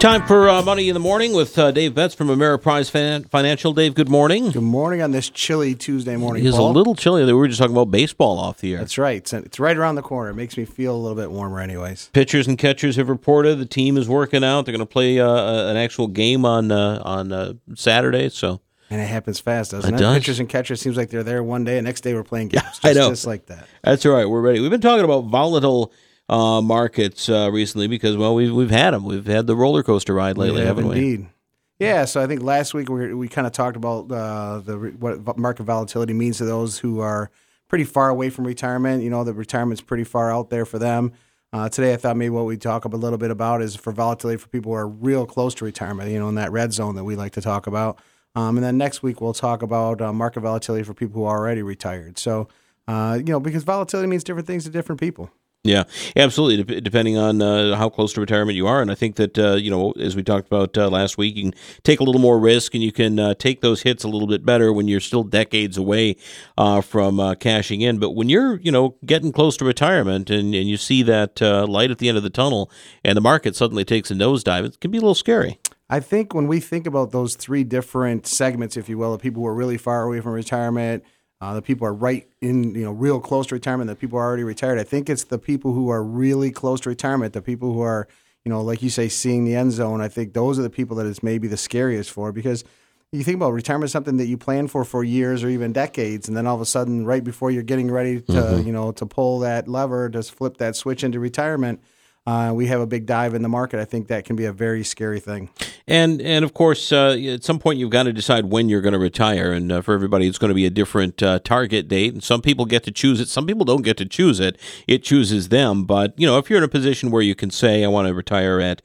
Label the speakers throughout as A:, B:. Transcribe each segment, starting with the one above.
A: Time for Money in the Morning with Dave Betts from Ameriprise Financial. Dave, good morning.
B: Good morning on this chilly Tuesday morning,
A: It is
B: Paul.
A: a little chilly. We were just talking about baseball off the air.
B: That's right. It's right around the corner. It makes me feel a little bit warmer anyways.
A: Pitchers and catchers have reported the team is working out. They're going to play an actual game on Saturday. So,
B: and it happens fast, doesn't it?
A: It does.
B: Pitchers and catchers seems like they're there one day, and next day we're playing games.
A: I know.
B: Just like that.
A: That's all right. We're ready. We've been talking about volatile markets recently because, well, we've had them. We've had the roller coaster ride lately, haven't we?
B: Indeed. Yeah, so I think last week we kind of talked about what market volatility means to those who are pretty far away from retirement. You know, the retirement's pretty far out there for them. Today I thought maybe what we'd talk a little bit about is for volatility for people who are real close to retirement, you know, in that red zone that we like to talk about. And then next week we'll talk about market volatility for people who are already retired. So, because volatility means different things to different people.
A: Yeah, absolutely, depending on how close to retirement you are. And I think that, as we talked about last week, you can take a little more risk and you can take those hits a little bit better when you're still decades away from cashing in. But when you're, getting close to retirement and you see that light at the end of the tunnel and the market suddenly takes a nosedive, it can be a little scary.
B: I think when we think about those three different segments, if you will, of people who are really far away from retirement, the people are right in, real close to retirement, the people are already retired. I think it's the people who are really close to retirement, the people who are, like you say, seeing the end zone. I think those are the people that it's maybe the scariest for, because you think about retirement is something that you plan for years or even decades, and then all of a sudden, right before you're getting ready to, to pull that lever, to flip that switch into retirement, we have a big dive in the market. I think that can be a very scary thing.
A: And of course, at some point you've got to decide when you're going to retire. And for everybody, it's going to be a different target date. And some people get to choose it. Some people don't get to choose it. It chooses them. But, if you're in a position where you can say, I want to retire at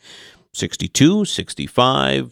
A: 62, 65,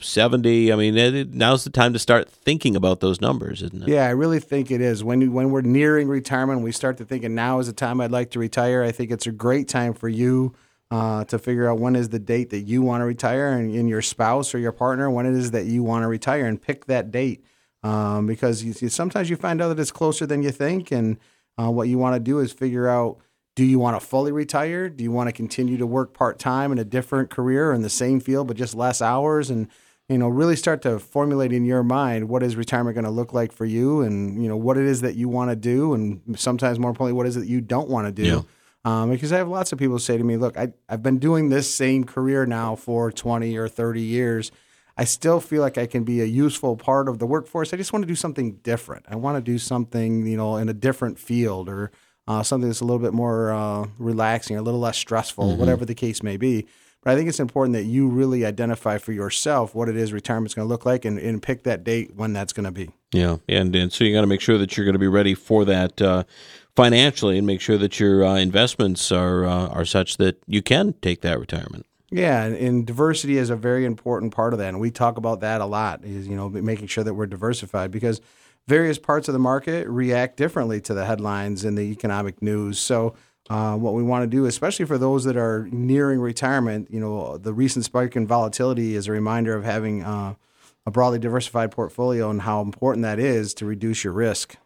A: 70, now's the time to start thinking about those numbers, isn't it?
B: Yeah, I really think it is. When we're nearing retirement, we start to think, and now is the time I'd like to retire. I think it's a great time for you to figure out when is the date that you want to retire, and your spouse or your partner, when it is that you want to retire, and pick that date. Because sometimes you find out that it's closer than you think, and what you want to do is figure out, do you want to fully retire? Do you want to continue to work part-time in a different career or in the same field but just less hours? And, really start to formulate in your mind what is retirement going to look like for you, and, what it is that you want to do, and sometimes more importantly, what is it that you don't want to do.
A: Yeah.
B: Because I have lots of people say to me, look, I've been doing this same career now for 20 or 30 years. I still feel like I can be a useful part of the workforce. I just want to do something different. I want to do something, in a different field, or something that's a little bit more relaxing or a little less stressful, whatever the case may be. But I think it's important that you really identify for yourself what it is retirement's going to look like, and pick that date when that's going to be. Yeah,
A: and so you got to make sure that you're going to be ready for that financially, and make sure that your investments are such that you can take that retirement.
B: Yeah, and diversity is a very important part of that, and we talk about that a lot, is, making sure that we're diversified, because various parts of the market react differently to the headlines and the economic news. So what we want to do, especially for those that are nearing retirement, the recent spike in volatility is a reminder of having a broadly diversified portfolio and how important that is to reduce your risk.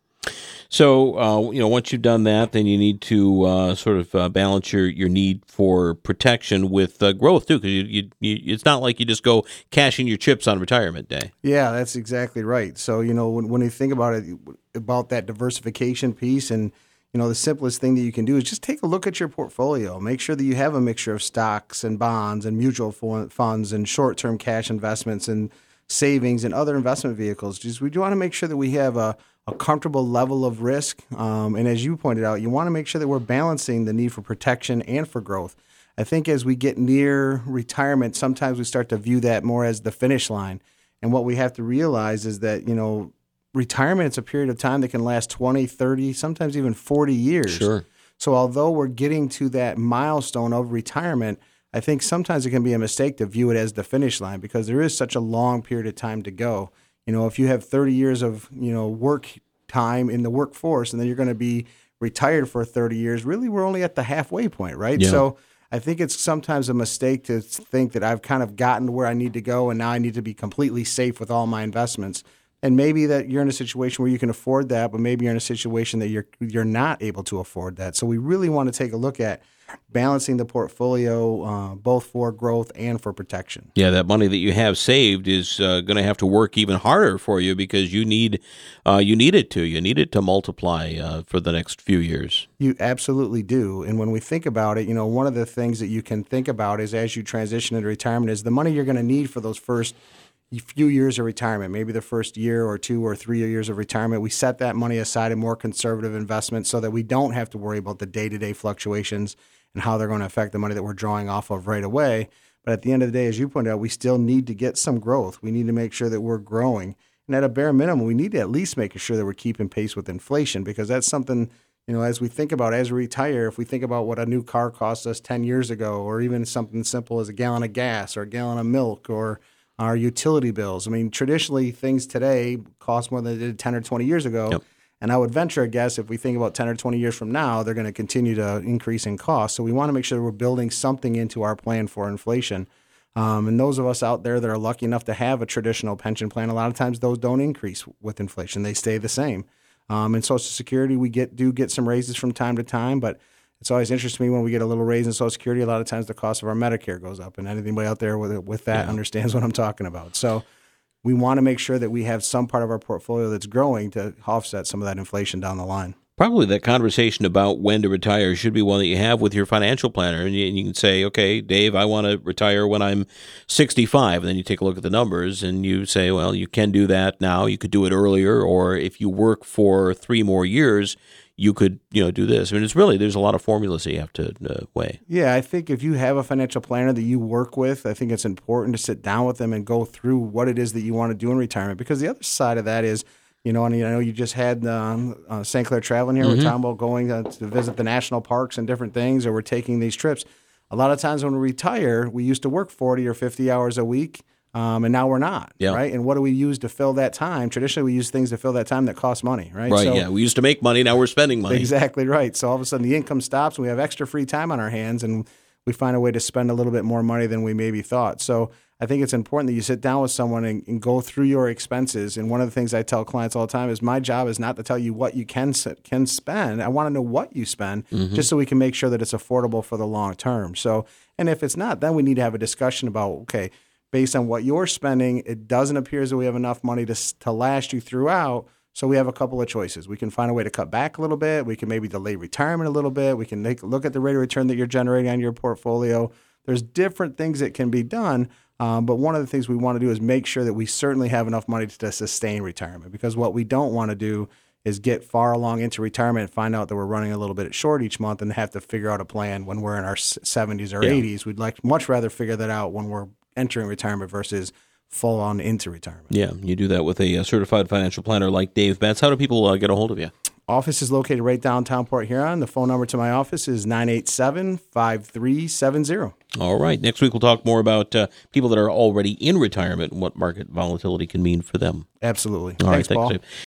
A: So, once you've done that, then you need to balance your need for protection with growth, too, because it's not like you just go cashing your chips on retirement day.
B: Yeah, that's exactly right. So, when you think about it, about that diversification piece, and, the simplest thing that you can do is just take a look at your portfolio. Make sure that you have a mixture of stocks and bonds and mutual funds and short-term cash investments and savings and other investment vehicles. We do want to make sure that we have a comfortable level of risk. And as you pointed out, you want to make sure that we're balancing the need for protection and for growth. I think as we get near retirement, sometimes we start to view that more as the finish line. And what we have to realize is that, retirement is a period of time that can last 20, 30, sometimes even 40 years.
A: Sure.
B: So although we're getting to that milestone of retirement, I think sometimes it can be a mistake to view it as the finish line, because there is such a long period of time to go. If you have 30 years of, work time in the workforce, and then you're going to be retired for 30 years, really we're only at the halfway point, right?
A: Yeah.
B: So I think it's sometimes a mistake to think that I've kind of gotten to where I need to go, and now I need to be completely safe with all my investments. And maybe that you're in a situation where you can afford that, but maybe you're in a situation that you're not able to afford that. So we really want to take a look at balancing the portfolio both for growth and for protection.
A: Yeah, that money that you have saved is going to have to work even harder for you because you need it to. You need it to multiply for the next few years.
B: You absolutely do. And when we think about it, one of the things that you can think about is as you transition into retirement is the money you're going to need for those first few years of retirement, maybe the first year or 2 or 3 years of retirement. We set that money aside in more conservative investments so that we don't have to worry about the day-to-day fluctuations and how they're going to affect the money that we're drawing off of right away. But at the end of the day, as you pointed out, we still need to get some growth. We need to make sure that we're growing. And at a bare minimum, we need to at least make sure that we're keeping pace with inflation, because that's something, as we think about as we retire, if we think about what a new car cost us 10 years ago, or even something simple as a gallon of gas or a gallon of milk or our utility bills. I mean, traditionally, things today cost more than they did 10 or 20 years ago.
A: Yep.
B: And I would venture a guess if we think about 10 or 20 years from now, they're going to continue to increase in cost. So we want to make sure that we're building something into our plan for inflation. And those of us out there that are lucky enough to have a traditional pension plan, a lot of times those don't increase with inflation. They stay the same. In Social Security, we do get some raises from time to time, but it's always interesting to me when we get a little raise in Social Security, a lot of times the cost of our Medicare goes up. And anybody out there with that understands what I'm talking about. So we want to make sure that we have some part of our portfolio that's growing to offset some of that inflation down the line.
A: Probably that conversation about when to retire should be one that you have with your financial planner. And you can say, okay, Dave, I want to retire when I'm 65. And then you take a look at the numbers and you say, well, you can do that now. You could do it earlier. Or if you work for 3 more years, you could, do this. I mean, there's a lot of formulas that you have to weigh.
B: Yeah, I think if you have a financial planner that you work with, I think it's important to sit down with them and go through what it is that you want to do in retirement. Because the other side of that is, and I know you just had St. Clair traveling here. Mm-hmm. We're talking about going to visit the national parks and different things, or we're taking these trips. A lot of times when we retire, we used to work 40 or 50 hours a week. And now we're not, right? And what do we use to fill that time? Traditionally, we use things to fill that time that cost money, right?
A: Right, so, we used to make money, now we're spending money.
B: Exactly right. So all of a sudden the income stops, and we have extra free time on our hands, and we find a way to spend a little bit more money than we maybe thought. So I think it's important that you sit down with someone and go through your expenses. And one of the things I tell clients all the time is my job is not to tell you what you can spend. I want to know what you spend, just so we can make sure that it's affordable for the long term. So, and if it's not, then we need to have a discussion about, okay, based on what you're spending, it doesn't appear as though we have enough money to last you throughout. So we have a couple of choices. We can find a way to cut back a little bit. We can maybe delay retirement a little bit. We can look at the rate of return that you're generating on your portfolio. There's different things that can be done. But one of the things we want to do is make sure that we certainly have enough money to sustain retirement. Because what we don't want to do is get far along into retirement and find out that we're running a little bit short each month and have to figure out a plan when we're in our 70s or 80s. We'd much rather figure that out when we're entering retirement versus full on into retirement.
A: Yeah, you do that with a certified financial planner like Dave Betts. How do people get a hold of you?
B: Office is located right downtown Port Huron. The phone number to my office is 987-5370.
A: All right. Next week, we'll talk more about people that are already in retirement and what market volatility can mean for them.
B: Absolutely.
A: All right.
B: Thanks, Paul.
A: Dave.